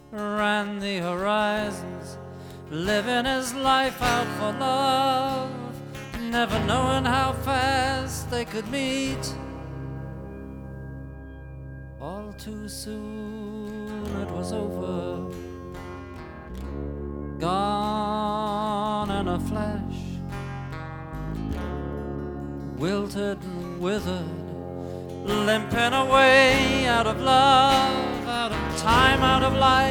ran the horizons, living his life out for love, never knowing how fast they could meet. All too soon it was over, gone in a flash, wilted and withered, limping away out of love, out of time, out of life.